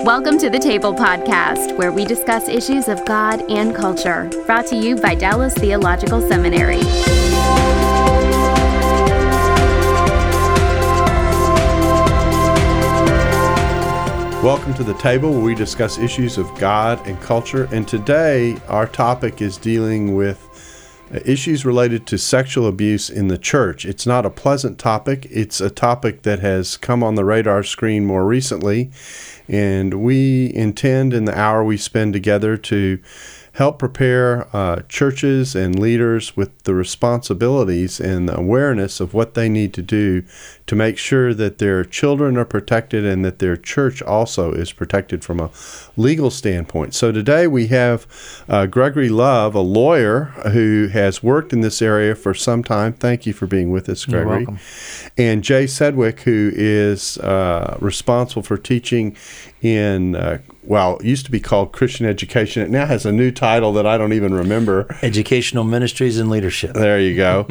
Welcome to the Table Podcast, where we discuss issues of God and culture, brought to you by Dallas Theological Seminary. Welcome to the table where we discuss issues of God and culture. And today our topic is dealing with issues related to sexual abuse in the church. It's not a pleasant topic. It's a topic that has come on the radar screen more recently. And we intend in the hour we spend together to help prepare churches and leaders with the responsibilities and the awareness of what they need to do to make sure that their children are protected and that their church also is protected from a legal standpoint. So today we have Gregory Love, a lawyer who has worked in this area for some time. Thank you for being with us, Gregory. You're welcome. And Jay Sedgwick, who is responsible for teaching in it used to be called Christian Education. It now has a new title that I don't even remember. Educational Ministries and Leadership. There you go.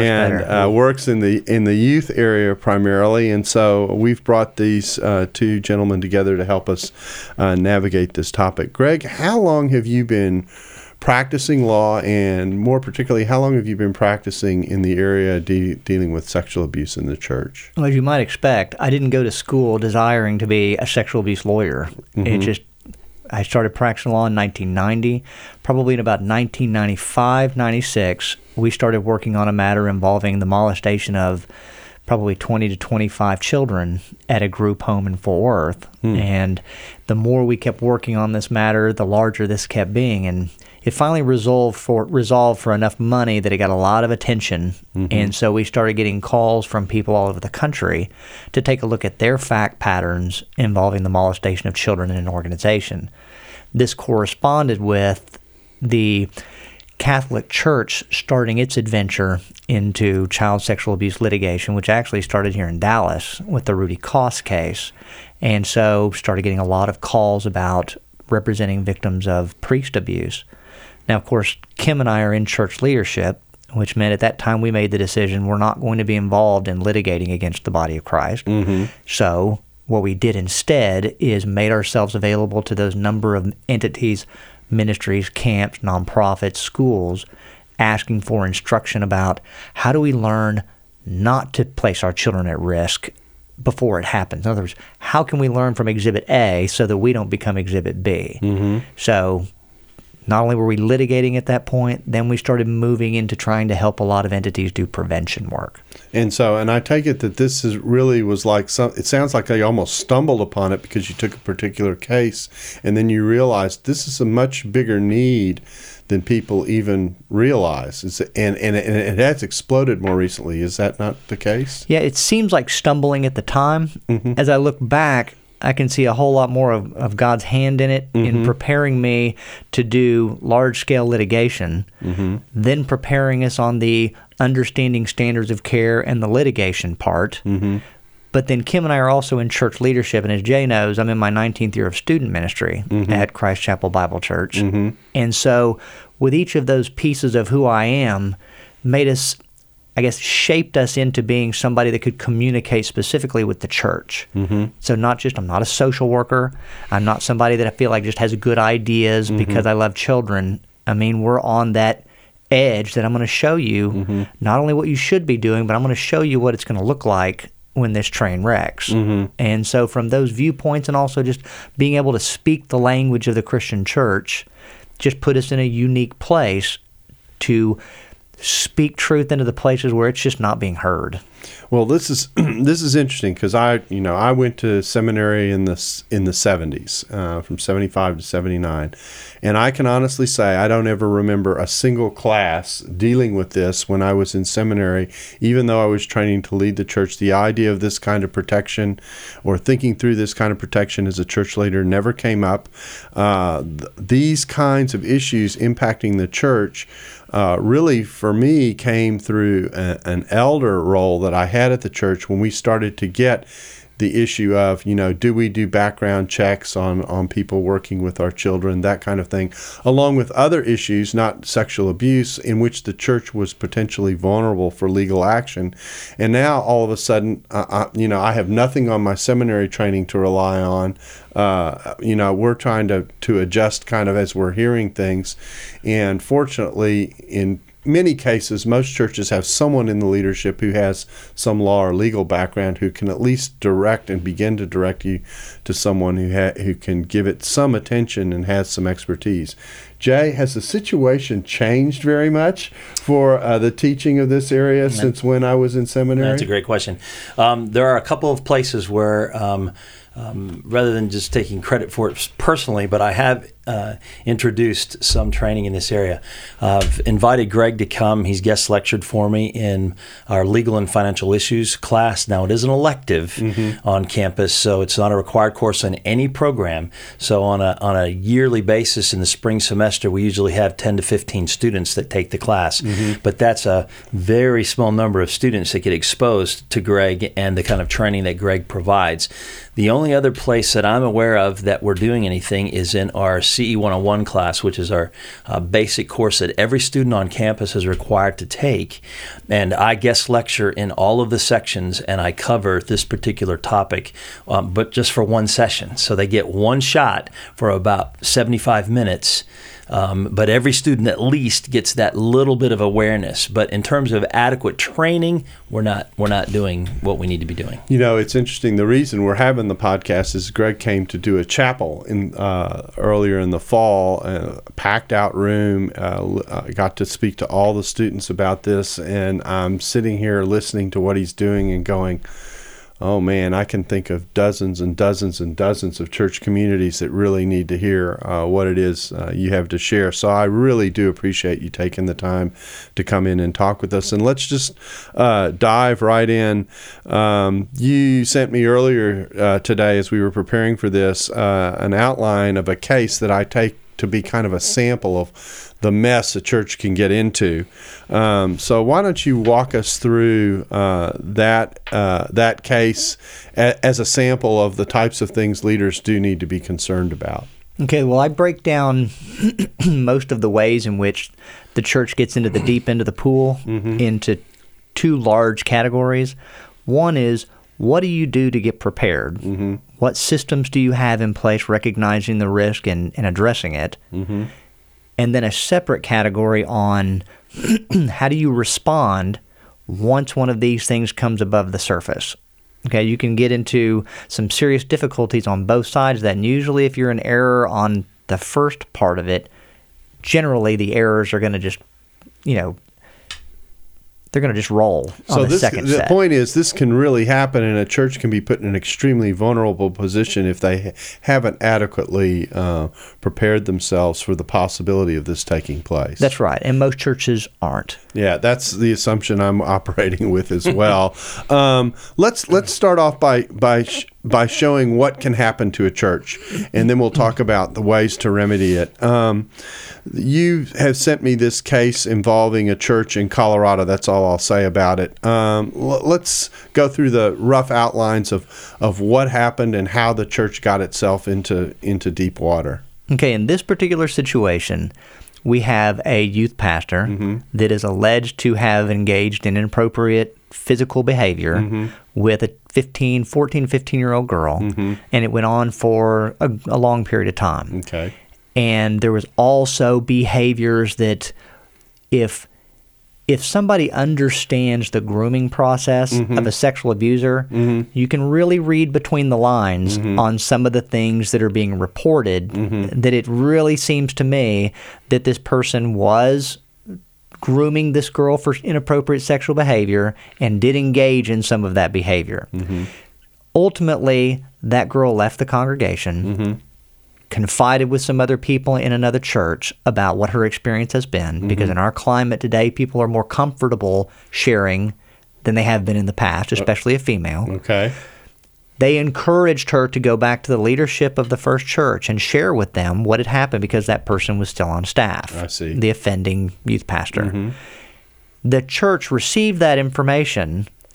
And works in the youth area primarily. And so we've brought these two gentlemen together to help us navigate this topic. Greg, how long have you been practicing law, and more particularly, how long have you been practicing in the area dealing with sexual abuse in the church? Well, as you might expect, I didn't go to school desiring to be a sexual abuse lawyer. Mm-hmm. I started practicing law in 1990. Probably in about 1995, 96, we started working on a matter involving the molestation of probably 20 to 25 children at a group home in Fort Worth. And the more we kept working on this matter, the larger this kept being. And it finally resolved for enough money that it got a lot of attention. Mm-hmm. And so we started getting calls from people all over the country to take a look at their fact patterns involving the molestation of children in an organization. This corresponded with the Catholic Church starting its adventure into child sexual abuse litigation, which actually started here in Dallas with the Rudy Koss case. And so started getting a lot of calls about representing victims of priest abuse. Now, of course, Kim and I are in church leadership, which meant at that time we made the decision we're not going to be involved in litigating against the body of Christ. Mm-hmm. So what we did instead is made ourselves available to those number of entities, ministries, camps, nonprofits, schools, asking for instruction about how do we learn not to place our children at risk before it happens. In other words, how can we learn from Exhibit A so that we don't become Exhibit B? Mm-hmm. So not only were we litigating at that point, then we started moving into trying to help a lot of entities do prevention work. And I take it that this was like it sounds like you almost stumbled upon it because you took a particular case and then you realized this is a much bigger need than people even realize. And it has exploded more recently. Is that not the case? Yeah, it seems like stumbling at the time. Mm-hmm. As I look back, I can see a whole lot more of God's hand in it, mm-hmm. in preparing me to do large-scale litigation, mm-hmm. then preparing us on the understanding standards of care and the litigation part. Mm-hmm. But then Kim and I are also in church leadership, and as Jay knows, I'm in my 19th year of student ministry mm-hmm. at Christ Chapel Bible Church. Mm-hmm. And so with each of those pieces of who I am, shaped us into being somebody that could communicate specifically with the church. Mm-hmm. So I'm not a social worker. I'm not somebody that I feel like just has good ideas mm-hmm. because I love children. I mean, we're on that edge that I'm going to show you mm-hmm. not only what you should be doing, but I'm going to show you what it's going to look like when this train wrecks. Mm-hmm. And so from those viewpoints and also just being able to speak the language of the Christian church just put us in a unique place to speak truth into the places where it's just not being heard. Well, this is interesting because I went to seminary in the 70s, from 75 to 79, and I can honestly say I don't ever remember a single class dealing with this when I was in seminary. Even though I was training to lead the church, the idea of this kind of protection or thinking through this kind of protection as a church leader never came up. These kinds of issues impacting the church really, for me, came through an elder role that I had at the church when we started to get the issue of, do we do background checks on people working with our children, that kind of thing, along with other issues, not sexual abuse, in which the church was potentially vulnerable for legal action. And now all of a sudden, I have nothing on my seminary training to rely on. We're trying to adjust kind of as we're hearing things. And fortunately, in many cases, most churches have someone in the leadership who has some law or legal background who can at least direct and begin to direct you to someone who can give it some attention and has some expertise. Jay, has the situation changed very much for the teaching of this area since when I was in seminary? That's a great question. There are a couple of places where, rather than just taking credit for it personally, but I have introduced some training in this area. I've invited Greg to come. He's guest lectured for me in our legal and financial issues class. Now, it is an elective on campus, so it's not a required course on any program. So on a yearly basis in the spring semester, we usually have 10 to 15 students that take the class. But that's a very small number of students that get exposed to Greg and the kind of training that Greg provides. The only other place that I'm aware of that we're doing anything is in our CE 101 class, which is our basic course that every student on campus is required to take. And I guest lecture in all of the sections, and I cover this particular topic, but just for one session. So they get one shot for about 75 minutes. But every student at least gets that little bit of awareness. But in terms of adequate training, we're not doing what we need to be doing. It's interesting. The reason we're having the podcast is Greg came to do a chapel earlier in the fall, packed out room. Got to speak to all the students about this, and I'm sitting here listening to what he's doing and going, oh man, I can think of dozens and dozens and dozens of church communities that really need to hear what it is you have to share. So I really do appreciate you taking the time to come in and talk with us. And let's just dive right in. You sent me earlier today, as we were preparing for this, an outline of a case that I take to be kind of a sample of the mess a church can get into. So why don't you walk us through that case as a sample of the types of things leaders do need to be concerned about? Okay, well, I break down most of the ways in which the church gets into the deep end of the pool into two large categories. One is, what do you do to get prepared? What systems do you have in place recognizing the risk and addressing it? And then a separate category on how do you respond once one of these things comes above the surface. Okay, you can get into some serious difficulties on both sides of that, and usually if you're in error on the first part of it, generally the errors are going to just, they're going to just roll on the second set. The point is, this can really happen, and a church can be put in an extremely vulnerable position if they haven't adequately prepared themselves for the possibility of this taking place. That's right, and most churches aren't. Yeah, that's the assumption I'm operating with as well. Let's start off by showing what can happen to a church, and then we'll talk about the ways to remedy it. You have sent me this case involving a church in Colorado. That's all I'll say about it. Let's go through the rough outlines of what happened and how the church got itself into deep water. Okay, in this particular situation, we have a youth pastor that is alleged to have engaged in inappropriate physical behavior with a 15-year-old girl, and it went on for a long period of time. Okay. And there was also behaviors that if somebody understands the grooming process of a sexual abuser, you can really read between the lines on some of the things that are being reported, that it really seems to me that this person was grooming this girl for inappropriate sexual behavior and did engage in some of that behavior. Ultimately, that girl left the congregation, confided with some other people in another church about what her experience has been, because in our climate today, people are more comfortable sharing than they have been in the past, especially a female. Okay. They encouraged her to go back to the leadership of the first church and share with them what had happened because that person was still on staff. I see. The offending youth pastor. The church received that information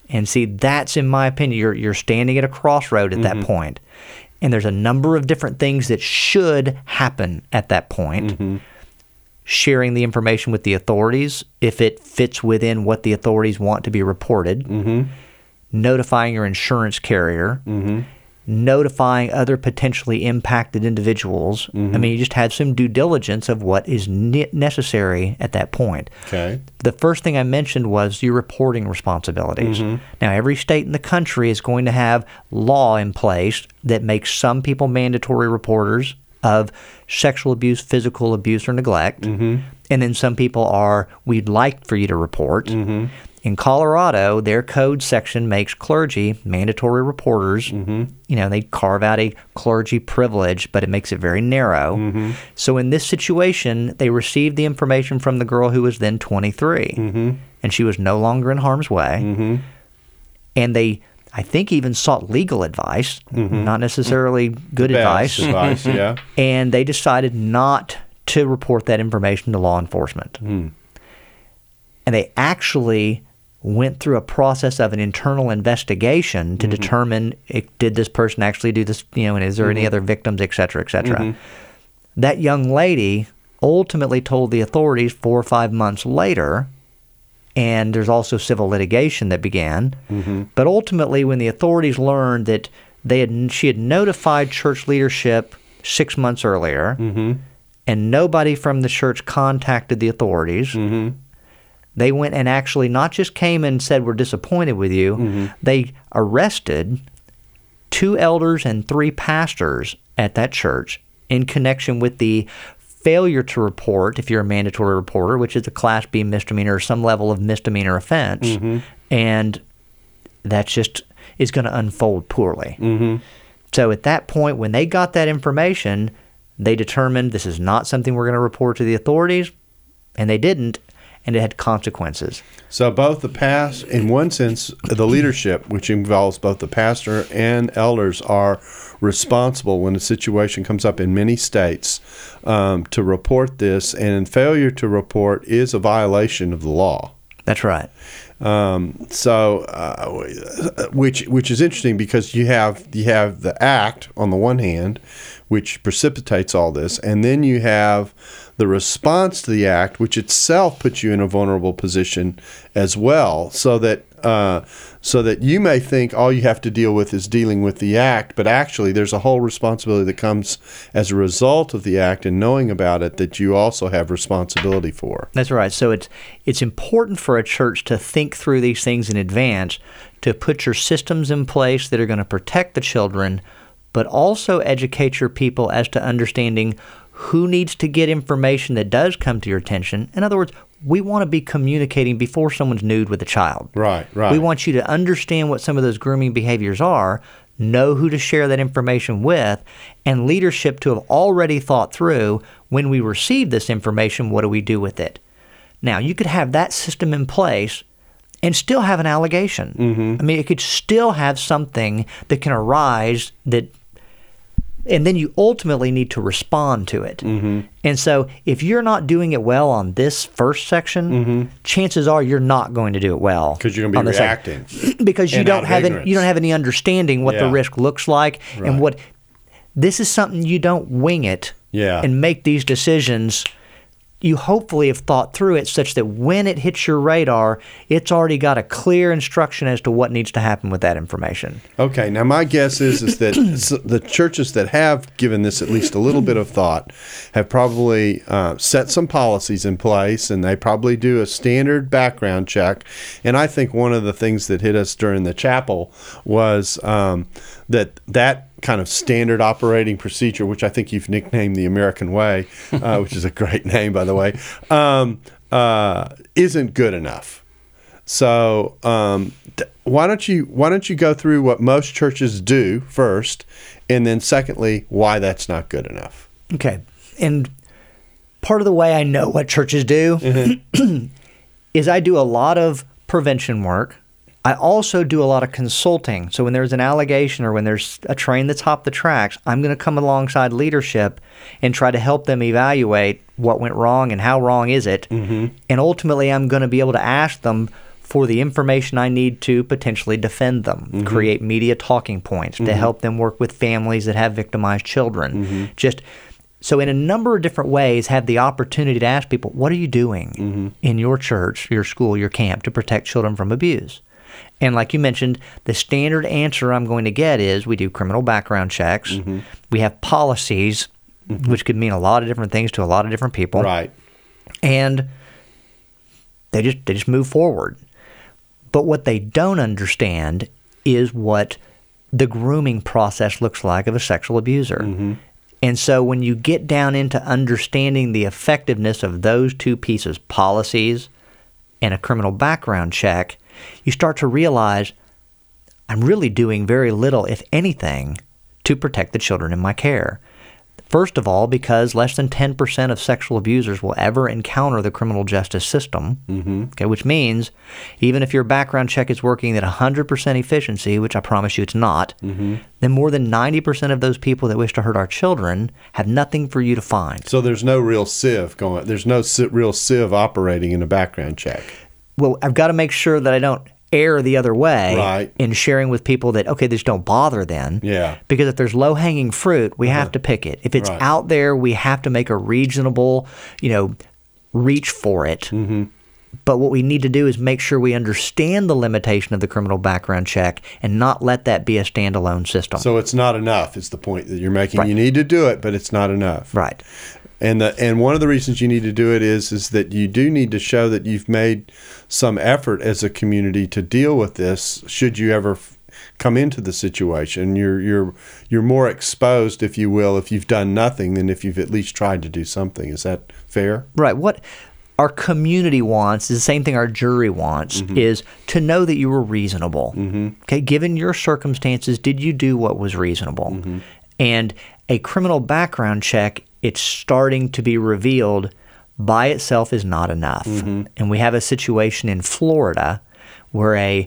And see, that's, in my opinion, you're standing at a crossroad at that point. And there's a number of different things that should happen at that point. Sharing the information with the authorities if it fits within what the authorities want to be reported. Notifying your insurance carrier. Notifying other potentially impacted individuals. I mean, you just had some due diligence of what is necessary at that point. Okay. The first thing I mentioned was your reporting responsibilities. Now, every state in the country is going to have law in place that makes some people mandatory reporters of sexual abuse, physical abuse, or neglect. And then some people are, we'd like for you to report. In Colorado, their code section makes clergy mandatory reporters. You know, they carve out a clergy privilege, but it makes it very narrow. So in this situation, they received the information from the girl who was then 23, and she was no longer in harm's way. And they, I think, even sought legal advice, not necessarily good advice. Yeah. And they decided not to report that information to law enforcement. And they actually went through a process of an internal investigation to determine, did this person actually do this, you know, and is there any other victims, et cetera, et cetera. That young lady ultimately told the authorities 4 or 5 months later, and there's also civil litigation that began. But ultimately, when the authorities learned that she had notified church leadership 6 months earlier, and nobody from the church contacted the authorities, they went and actually not just came and said, we're disappointed with you. They arrested 2 elders and 3 pastors at that church in connection with the failure to report, if you're a mandatory reporter, which is a Class B misdemeanor or some level of misdemeanor offense. And that just is going to unfold poorly. So at that point, when they got that information, they determined this is not something we're going to report to the authorities, and they didn't. And it had consequences. So both in one sense, the leadership, which involves both the pastor and elders, are responsible when a situation comes up in many states to report this, and failure to report is a violation of the law. That's right. Which is interesting because you have the act on the one hand, which precipitates all this, and then you have the response to the act, which itself puts you in a vulnerable position as well, so that you may think all you have to deal with is dealing with the act, but actually there's a whole responsibility that comes as a result of the act and knowing about it that you also have responsibility for. That's right. So it's important for a church to think through these things in advance, to put your systems in place that are going to protect the children, but also educate your people as to understanding who needs to get information that does come to your attention. In other words, we want to be communicating before someone's nude with a child. Right. We want you to understand what some of those grooming behaviors are, know who to share that information with, and leadership to have already thought through, when we receive this information, what do we do with it? Now, you could have that system in place and still have an allegation. I mean, it could still have something that can arise and then you ultimately need to respond to it. And so if you're not doing it well on this first section, chances are you're not going to do it well. Because you're going to be reacting. Because you don't have any understanding what the risk looks like. Right. And what this is something you don't wing it and make these decisions. You hopefully have thought through it such that when it hits your radar, it's already got a clear instruction as to what needs to happen with that information. Okay. Now, my guess is that the churches that have given this at least a little bit of thought have probably set some policies in place, and they probably do a standard background check. And I think one of the things that hit us during the chapel was that kind of standard operating procedure, which I think you've nicknamed the American Way, which is a great name, by the way, isn't good enough. So why don't you go through what most churches do first, and then secondly, why that's not good enough? Okay. And part of the way I know what churches do is I do a lot of prevention work. I also do a lot of consulting. So when there's an allegation or when there's a train that's hopped the tracks, I'm going to come alongside leadership and try to help them evaluate what went wrong and how wrong is it. And ultimately, I'm going to be able to ask them for the information I need to potentially defend them, create media talking points to help them work with families that have victimized children. Just so in a number of different ways have the opportunity to ask people, what are you doing in your church, your school, your camp to protect children from abuse? And like you mentioned, the standard answer I'm going to get is we do criminal background checks. We have policies, which could mean a lot of different things to a lot of different people. Right. And they just move forward. But what they don't understand is what the grooming process looks like of a sexual abuser. And so when you get down into understanding the effectiveness of those two pieces, policies and a criminal background check, you start to realize I'm really doing very little, if anything, to protect the children in my care. First of all, because less than 10% of sexual abusers will ever encounter the criminal justice system, okay, which means even if your background check is working at 100% efficiency, which I promise you it's not, then more than 90% of those people that wish to hurt our children have nothing for you to find. So there's no real sieve going. There's no real sieve operating in a background check. Well, I've got to make sure that I don't err the other way Right. in sharing with people that, okay, this don't bother then. Yeah. Because if there's low-hanging fruit, we have to pick it. If it's Right. out there, we have to make a reasonable, reach for it. But what we need to do is make sure we understand the limitation of the criminal background check and not let that be a standalone system. So it's not enough is the point that you're making. Right. You need to do it, but it's not enough. Right. And one of the reasons you need to do it is that you do need to show that you've made some effort as a community to deal with this. Should you ever come into the situation, you're more exposed, if you will, if you've done nothing than if you've at least tried to do something. Is that fair? Right. What our community wants is the same thing our jury wants, is to know that you were reasonable. Okay, given your circumstances, did you do what was reasonable? And a criminal background check, it's starting to be revealed, by itself is not enough. And we have a situation in Florida where a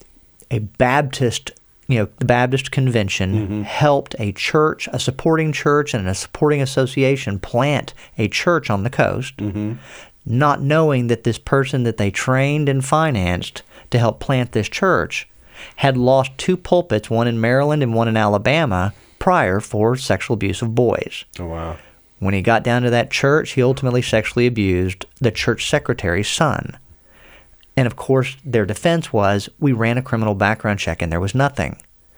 Baptist, the Baptist Convention helped a church, a supporting church and a supporting association plant a church on the coast, not knowing that this person that they trained and financed to help plant this church had lost two pulpits, one in Maryland and one in Alabama, prior for sexual abuse of boys. Oh, wow. When he got down to that church, he ultimately sexually abused the church secretary's son. And of course, their defense was, we ran a criminal background check and there was nothing.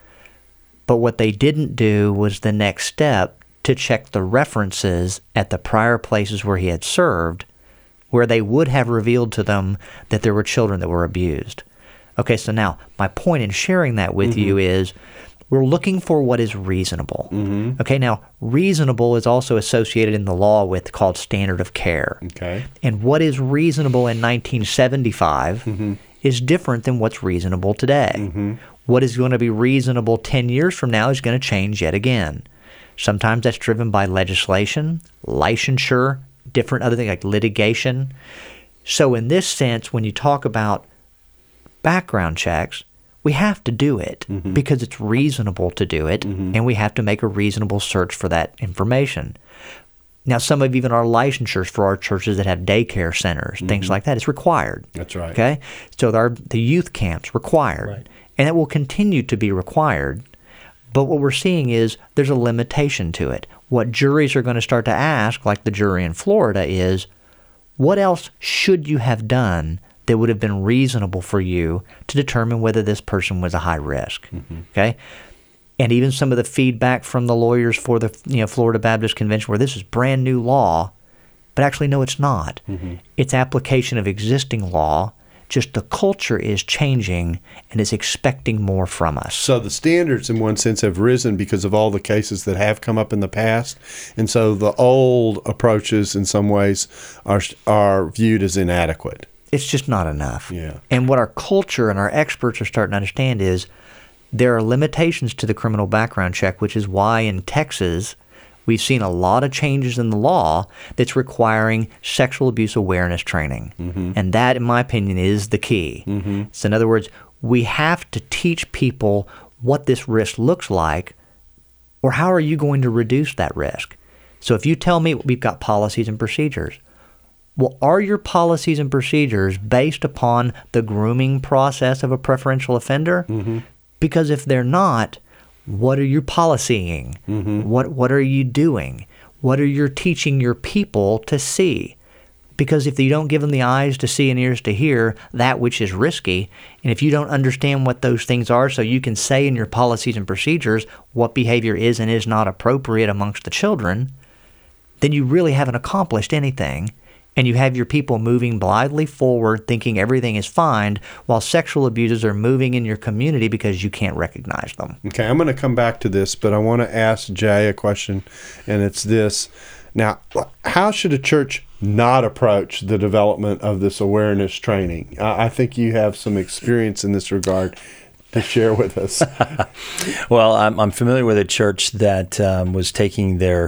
But what they didn't do was the next step to check the references at the prior places where he had served, where they would have revealed to them that there were children that were abused. Okay, so now my point in sharing that with you is we're looking for what is reasonable. Okay, now reasonable is also associated in the law with called standard of care. Okay. And what is reasonable in 1975 is different than what's reasonable today. What is going to be reasonable 10 years from now is going to change yet again. Sometimes that's driven by legislation, licensure, different other things like litigation. So in this sense, when you talk about background checks, we have to do it because it's reasonable to do it, and we have to make a reasonable search for that information. Now, some of even our licensures for our churches that have daycare centers, things like that, it's required. That's right. Okay? So the youth camps required, Right. and it will continue to be required. But what we're seeing is there's a limitation to it. What juries are going to start to ask, like the jury in Florida, is what else should you have done that would have been reasonable for you to determine whether this person was a high risk, okay? And even some of the feedback from the lawyers for the Florida Baptist Convention where this is brand new law, but actually, no, it's not. It's application of existing law, just the culture is changing and is expecting more from us. So the standards, in one sense, have risen because of all the cases that have come up in the past, and so the old approaches, in some ways, are viewed as inadequate. It's just not enough. Yeah. And what our culture and our experts are starting to understand is there are limitations to the criminal background check, which is why in Texas we've seen a lot of changes in the law that's requiring sexual abuse awareness training. And that, in my opinion, is the key. So in other words, we have to teach people what this risk looks like, or how are you going to reduce that risk? So if you tell me we've got policies and procedures, Well, are your policies and procedures based upon the grooming process of a preferential offender? Mm-hmm. Because if they're not, what are you policying? Mm-hmm. What are you doing? What are you teaching your people to see? Because if you don't give them the eyes to see and ears to hear that which is risky, and if you don't understand what those things are so you can say in your policies and procedures what behavior is and is not appropriate amongst the children, then you really haven't accomplished anything. And you have your people moving blithely forward thinking everything is fine while sexual abuses are moving in your community because you can't recognize them. Okay, I'm going to come back to this, but I want to ask Jay a question, and it's this. Now, how should a church not approach the development of this awareness training? I think you have some experience in this regard to share with us. Well, I'm familiar with a church that was taking their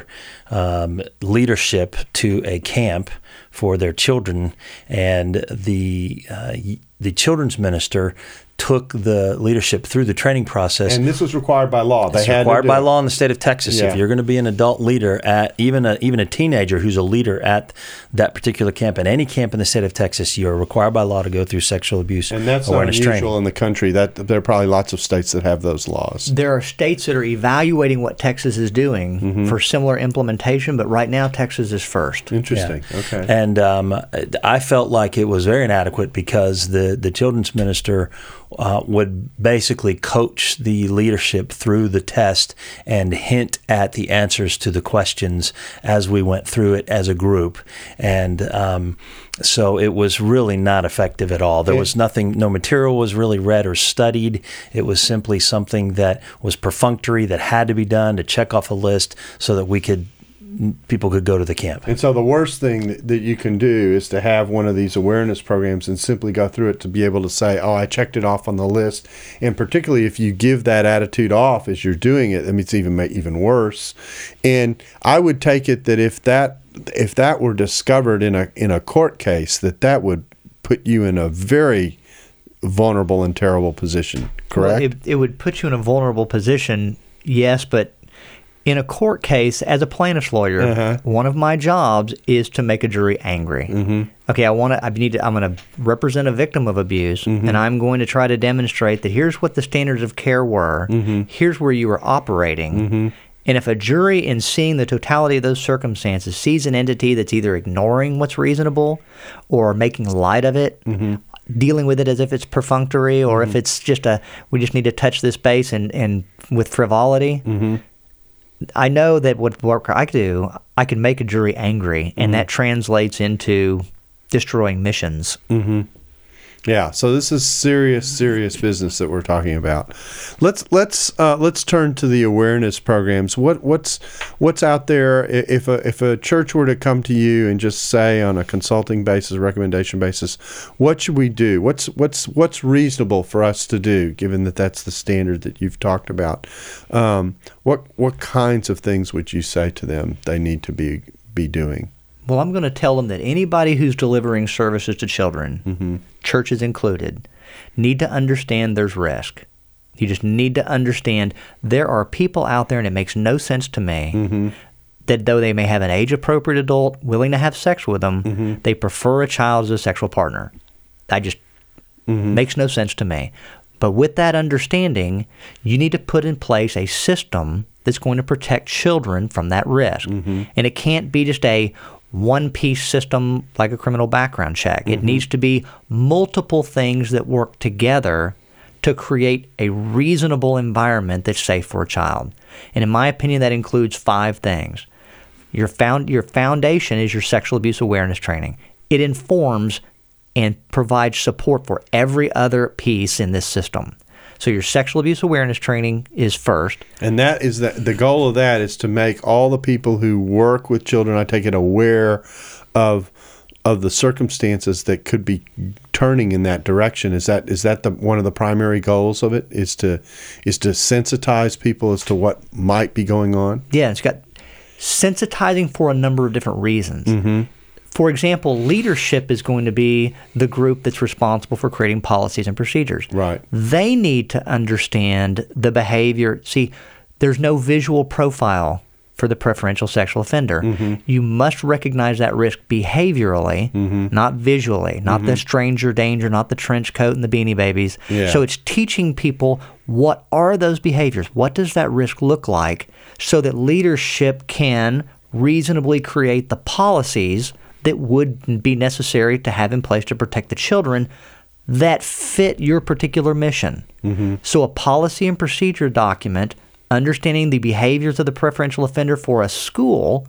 leadership to a camp for their children, and the children's minister took the leadership through the training process. And this was required by law. It's required by law in the state of Texas. Yeah. If you're going to be an adult leader at even a teenager who's a leader at that particular camp, at any camp in the state of Texas, you are required by law to go through sexual abuse and that's awareness unusual training. in the country. That there are probably lots of states that have those laws. There are states that are evaluating what Texas is doing for similar implementation, but right now Texas is first. Interesting. Yeah. Okay. And I felt like it was very inadequate because the children's minister would basically coach the leadership through the test and hint at the answers to the questions as we went through it as a group. And so it was really not effective at all. There was nothing, no material was really read or studied. It was simply something that was perfunctory that had to be done to check off a list so that people could go to the camp. And so the worst thing that you can do is to have one of these awareness programs and simply go through it to be able to say, oh, I checked it off on the list. And particularly if you give that attitude off as you're doing it, I mean, it's even worse. And I would take it that if that were discovered in a court case, that would put you in a very vulnerable and terrible position, correct? Well, it would put you in a vulnerable position, yes, but in a court case, as a plaintiff's lawyer, one of my jobs is to make a jury angry. Mm-hmm. Okay, I'm going to represent a victim of abuse, and I'm going to try to demonstrate that here's what the standards of care were, here's where you were operating. And if a jury, in seeing the totality of those circumstances, sees an entity that's either ignoring what's reasonable or making light of it, dealing with it as if it's perfunctory, or if it's just we just need to touch this base and with frivolity, I know that what work I do, I can make a jury angry, and that translates into destroying missions. Yeah, so this is serious business that we're talking about. Let's turn to the awareness programs. What's out there? If a church were to come to you and just say on a consulting basis, recommendation basis, what should we do? What's reasonable for us to do, given that that's the standard that you've talked about? What kinds of things would you say to them they need to be doing? Well, I'm going to tell them that anybody who's delivering services to children, churches included, need to understand there's risk. You just need to understand there are people out there, and it makes no sense to me, that though they may have an age-appropriate adult willing to have sex with them, they prefer a child as a sexual partner. That just makes no sense to me. But with that understanding, you need to put in place a system that's going to protect children from that risk. And it can't be just a one-piece system like a criminal background check. It needs to be multiple things that work together to create a reasonable environment that's safe for a child. And in my opinion, that includes 5 things. Your foundation is your sexual abuse awareness training. It informs and provides support for every other piece in this system. So your sexual abuse awareness training is first. And that is the goal of that is to make all the people who work with children, I take it, aware of the circumstances that could be turning in that direction. Is that one of the primary goals of it? Is to sensitize people as to what might be going on? Yeah, it's got sensitizing for a number of different reasons. For example, leadership is going to be the group that's responsible for creating policies and procedures. Right. They need to understand the behavior. See, there's no visual profile for the preferential sexual offender. You must recognize that risk behaviorally, not visually, not the stranger danger, not the trench coat and the Beanie Babies. Yeah. So it's teaching people, what are those behaviors? What does that risk look like, so that leadership can reasonably create the policies that would be necessary to have in place to protect the children that fit your particular mission. So a policy and procedure document, understanding the behaviors of the preferential offender for a school,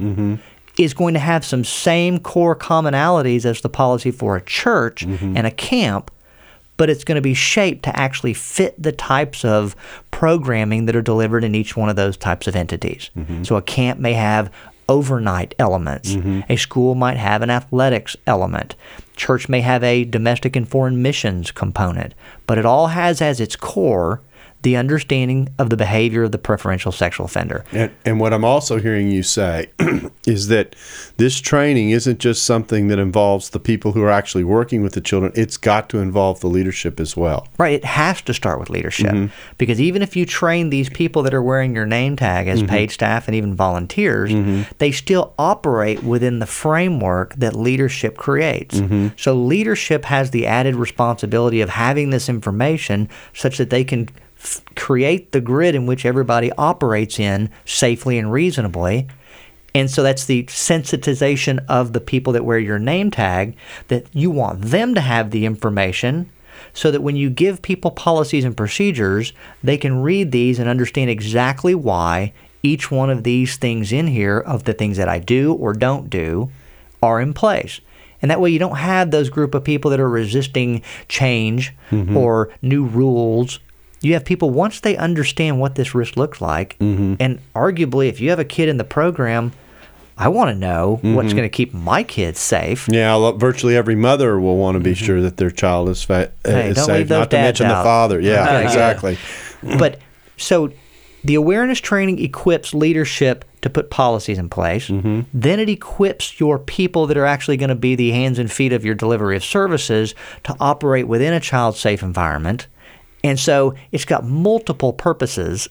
is going to have some same core commonalities as the policy for a church and a camp, but it's going to be shaped to actually fit the types of programming that are delivered in each one of those types of entities. So a camp may have overnight elements. A school might have an athletics element. Church may have a domestic and foreign missions component. But it all has as its core the understanding of the behavior of the preferential sexual offender. And what I'm also hearing you say is that this training isn't just something that involves the people who are actually working with the children. It's got to involve the leadership as well. Right. It has to start with leadership. Because even if you train these people that are wearing your name tag as paid staff and even volunteers, they still operate within the framework that leadership creates. So leadership has the added responsibility of having this information such that they can create the grid in which everybody operates in safely and reasonably. And so that's the sensitization of the people that wear your name tag, that you want them to have the information so that when you give people policies and procedures, they can read these and understand exactly why each one of these things in here, of the things that I do or don't do, are in place. And that way you don't have those group of people that are resisting change or new rules. You have people, once they understand what this risk looks like, and arguably if you have a kid in the program, I want to know what's going to keep my kids safe. Yeah, virtually every mother will want to be sure that their child is safe, not to mention the father. Yeah, exactly. But so the awareness training equips leadership to put policies in place. Then it equips your people that are actually going to be the hands and feet of your delivery of services to operate within a child-safe environment. And so it's got multiple purposes,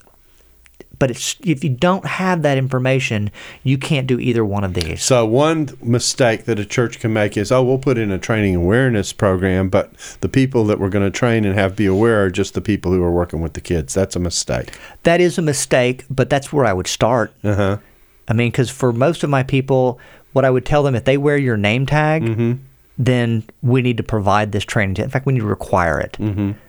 but if you don't have that information, you can't do either one of these. So one mistake that a church can make is, we'll put in a training awareness program, but the people that we're going to train and be aware are just the people who are working with the kids. That's a mistake. That is a mistake, but that's where I would start. I mean, because for most of my people, what I would tell them, if they wear your name tag, then we need to provide this training. In fact, we need to require it.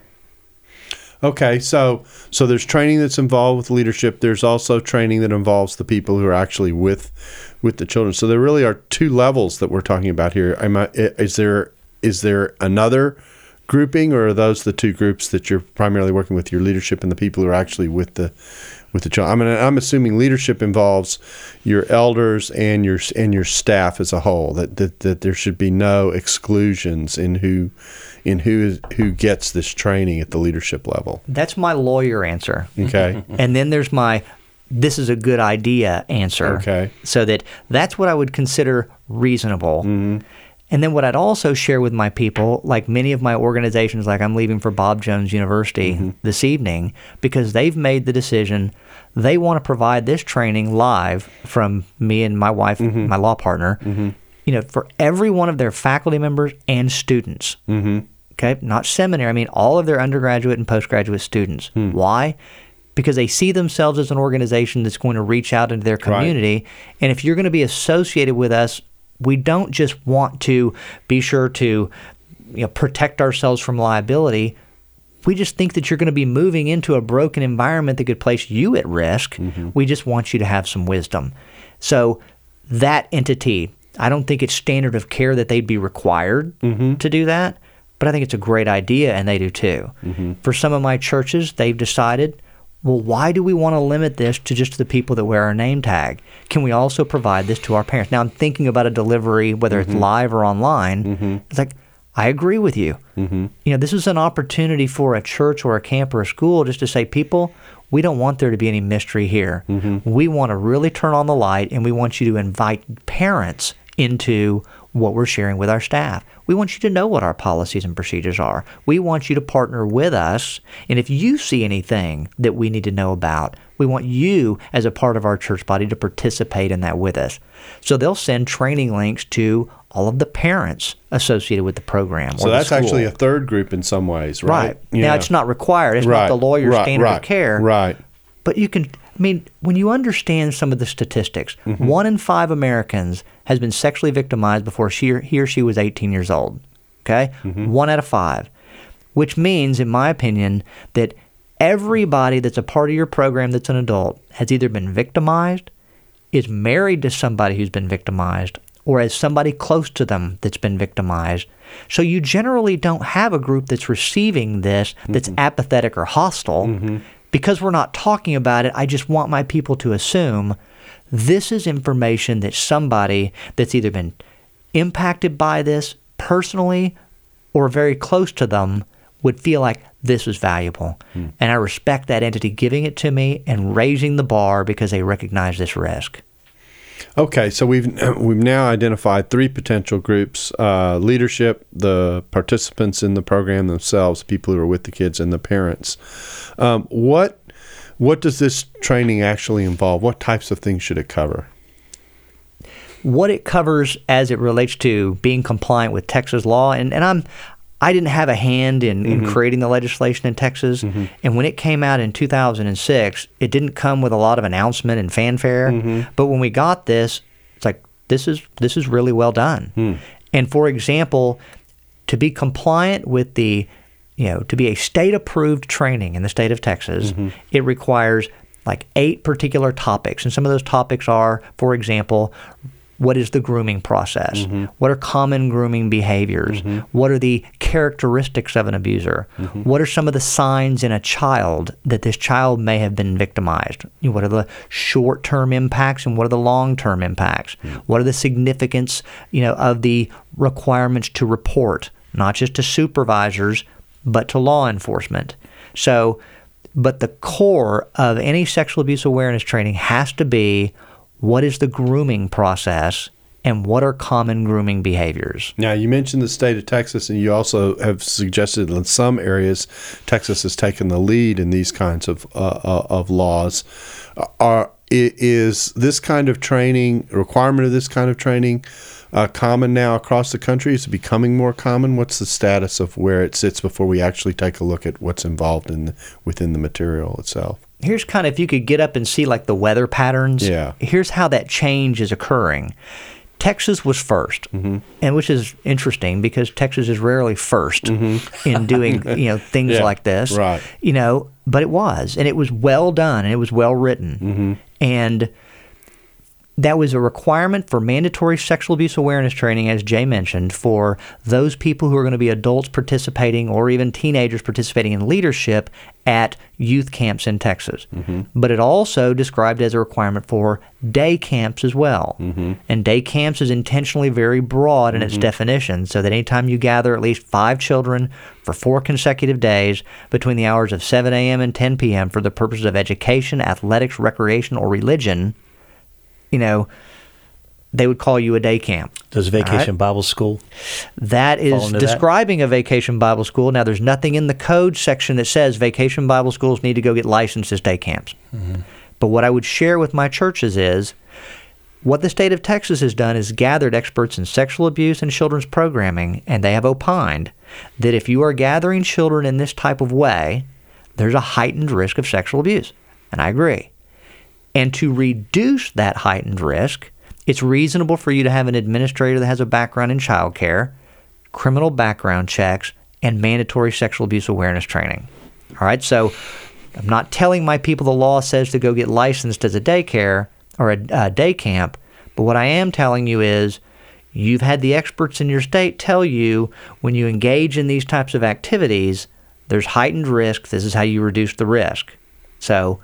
Okay, so there's training that's involved with leadership. There's also training that involves the people who are actually with the children. So there really are two levels that we're talking about here. Is there another grouping, or are those the two groups that you're primarily working with, your leadership and the people who are actually with the children? I mean, I'm assuming leadership involves your elders and your staff as a whole. That there should be no exclusions in who gets this training at the leadership level. That's my lawyer answer. Okay. And then there's my this is a good idea answer. Okay. So that's what I would consider reasonable. And then what I'd also share with my people, like many of my organizations, like I'm leaving for Bob Jones University this evening, because they've made the decision they want to provide this training live from me and my wife, my law partner, for every one of their faculty members and students. Okay, not seminary. I mean, all of their undergraduate and postgraduate students. Why? Because they see themselves as an organization that's going to reach out into their community. And if you're going to be associated with us, we don't just want to be sure to protect ourselves from liability. We just think that you're going to be moving into a broken environment that could place you at risk. We just want you to have some wisdom. So that entity, I don't think it's standard of care that they'd be required to do that. But I think it's a great idea, and they do too. For some of my churches, they've decided, well, why do we want to limit this to just the people that wear our name tag? Can we also provide this to our parents? Now, I'm thinking about a delivery, whether it's live or online. It's like, I agree with you. This is an opportunity for a church or a camp or a school just to say, people, we don't want there to be any mystery here. We want to really turn on the light, and we want you to invite parents into what we're sharing with our staff. We want you to know what our policies and procedures are. We want you to partner with us. And if you see anything that we need to know about, we want you as a part of our church body to participate in that with us. So they'll send training links to all of the parents associated with the program. So that's actually a third group in some ways, right? Now, it's not required. It's not the lawyer's standard of care. Right. But you can, when you understand some of the statistics, 1 in 5 Americans has been sexually victimized before he or she was 18 years old. Okay? 1 out of 5. Which means, in my opinion, that everybody that's a part of your program that's an adult has either been victimized, is married to somebody who's been victimized, or as somebody close to them that's been victimized. So you generally don't have a group that's receiving this that's apathetic or hostile. Because we're not talking about it, I just want my people to assume this is information that somebody that's either been impacted by this personally or very close to them would feel like this is valuable. And I respect that entity giving it to me and raising the bar because they recognize this risk. Okay, so we've now identified 3 potential groups: leadership, the participants in the program themselves, people who are with the kids, and the parents. What does this training actually involve? What types of things should it cover? What it covers as it relates to being compliant with Texas law, and I didn't have a hand in creating the legislation in Texas, and when it came out in 2006, it didn't come with a lot of announcement and fanfare, but when we got this, it's like, this is really well done. And for example, to be compliant with to be a state-approved training in the state of Texas, it requires like 8 particular topics, and some of those topics are, for example, what is the grooming process? What are common grooming behaviors? What are the characteristics of an abuser? What are some of the signs in a child that this child may have been victimized? What are the short-term impacts and what are the long-term impacts? What are the significance, of the requirements to report, not just to supervisors, but to law enforcement? So, but the core of any sexual abuse awareness training has to be, what is the grooming process and what are common grooming behaviors? Now, you mentioned the state of Texas, and you also have suggested in some areas Texas has taken the lead in these kinds of laws. Is this kind of training, requirement of this kind of training, common now across the country? Is it becoming more common? What's the status of where it sits before we actually take a look at what's involved within the material itself? Here's kind of, if you could get up and see like the weather patterns, here's how that change is occurring. Texas was first, and which is interesting because Texas is rarely first in doing things like this, right? But it was, and it was well done, and it was well written, and that was a requirement for mandatory sexual abuse awareness training, as Jay mentioned, for those people who are going to be adults participating or even teenagers participating in leadership at youth camps in Texas. But it also described as a requirement for day camps as well. And day camps is intentionally very broad in its definition, so that anytime you gather at least 5 children for 4 consecutive days between the hours of 7 a.m. and 10 p.m. for the purposes of education, athletics, recreation, or religion, they would call you a day camp. Does Vacation Bible School? That is describing a Vacation Bible School. Now, there's nothing in the code section that says Vacation Bible Schools need to go get licensed as day camps. But what I would share with my churches is what the state of Texas has done is gathered experts in sexual abuse and children's programming, and they have opined that if you are gathering children in this type of way, there's a heightened risk of sexual abuse. And I agree. And to reduce that heightened risk, it's reasonable for you to have an administrator that has a background in child care, criminal background checks, and mandatory sexual abuse awareness training. All right, so I'm not telling my people the law says to go get licensed as a daycare or a day camp, but what I am telling you is you've had the experts in your state tell you when you engage in these types of activities, there's heightened risk. This is how you reduce the risk. So,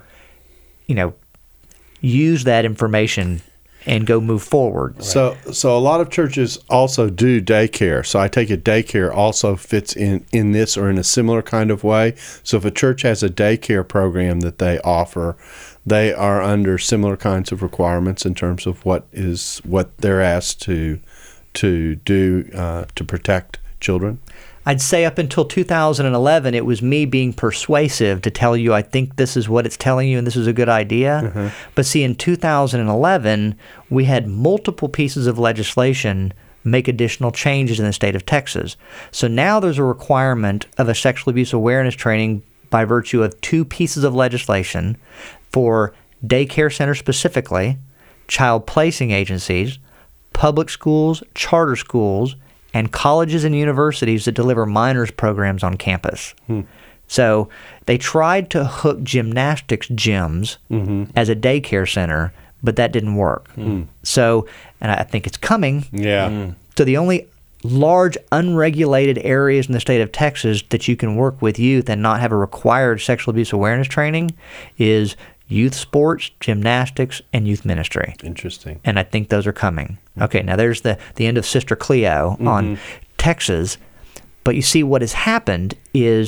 use that information and go move forward. So a lot of churches also do daycare. So I take it daycare also fits in this or in a similar kind of way. So if a church has a daycare program that they offer, they are under similar kinds of requirements in terms of what they're asked to do to protect children? I'd say up until 2011, it was me being persuasive to tell you, I think this is what it's telling you and this is a good idea. But see, in 2011, we had multiple pieces of legislation make additional changes in the state of Texas. So now there's a requirement of a sexual abuse awareness training by virtue of 2 pieces of legislation for daycare centers specifically, child placing agencies, public schools, charter schools, and colleges and universities that deliver minors programs on campus. So they tried to hook gymnastics gyms as a daycare center, but that didn't work. So, and I think it's coming. So the only large unregulated areas in the state of Texas that you can work with youth and not have a required sexual abuse awareness training is youth sports, gymnastics, and youth ministry. Interesting. And I think those are coming. Okay, now there's the end of Sister Cleo on Texas. But you see what has happened is,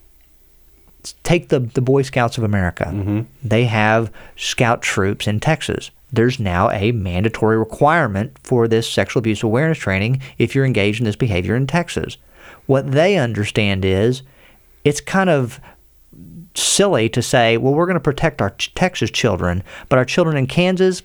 take the Boy Scouts of America. They have scout troops in Texas. There's now a mandatory requirement for this sexual abuse awareness training if you're engaged in this behavior in Texas. What they understand is it's kind of silly to say, well, we're going to protect our Texas children, but our children in Kansas,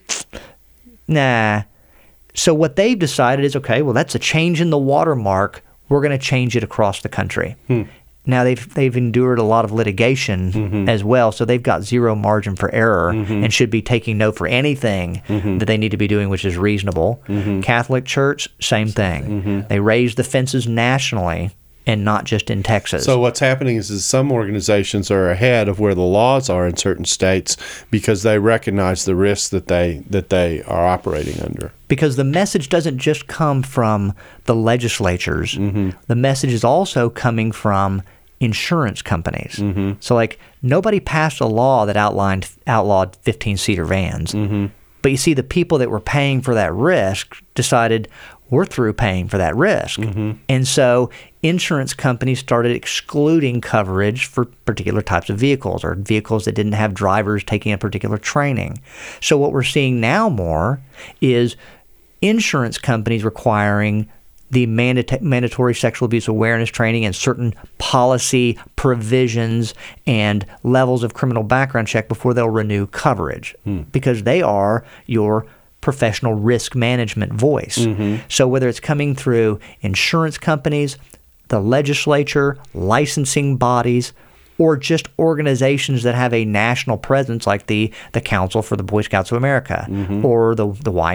nah. So what they've decided is, okay, well, that's a change in the watermark. We're going to change it across the country. Now, they've endured a lot of litigation as well, so they've got zero margin for error and should be taking no for anything that they need to be doing, which is reasonable. Catholic Church, same thing. They raised the fences nationally and not just in Texas. So what's happening is some organizations are ahead of where the laws are in certain states because they recognize the risks that they are operating under. Because the message doesn't just come from the legislatures. The message is also coming from insurance companies. So, like, nobody passed a law that outlawed 15-seater vans. But you see, the people that were paying for that risk decided, we're through paying for that risk. And so insurance companies started excluding coverage for particular types of vehicles or vehicles that didn't have drivers taking a particular training. So what we're seeing now more is insurance companies requiring the mandatory sexual abuse awareness training and certain policy provisions and levels of criminal background check before they'll renew coverage because they are your professional risk management voice. So whether it's coming through insurance companies, the legislature, licensing bodies, or just organizations that have a national presence like the Council for the Boy Scouts of America or the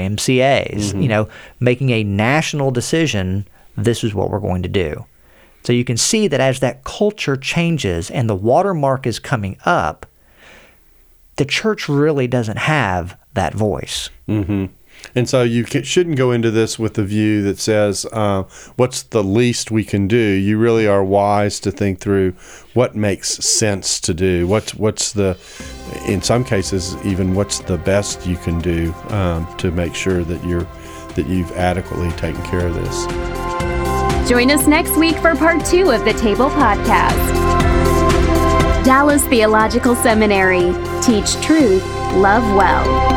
YMCAs, making a national decision, this is what we're going to do. So you can see that as that culture changes and the watermark is coming up, the church really doesn't have that voice. And so you shouldn't go into this with the view that says, what's the least we can do? You really are wise to think through what makes sense to do. What's the, in some cases, even what's the best you can do to make sure that you've adequately taken care of this. Join us next week for part 2 of the Table Podcast. Dallas Theological Seminary. Teach truth, love well.